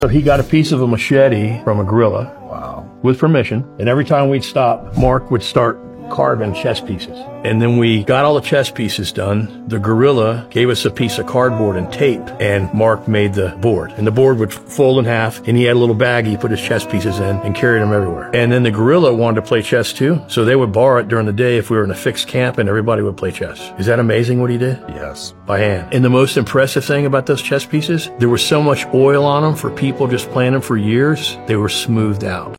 So he got a piece of a machete from a gorilla. Wow. With permission. And every time we'd stop, Mark would start carving chess pieces. And then we got all the chess pieces done. The gorilla gave us a piece of cardboard and tape, and Mark made the board. And the board would fold in half, and he had a little bag he put his chess pieces in and carried them everywhere. And then the gorilla wanted to play chess too, so they would borrow it during the day if we were in a fixed camp, and everybody would play chess. Is that amazing what he did? Yes. By hand. And the most impressive thing about those chess pieces, there was so much oil on them for people just playing them for years, they were smoothed out.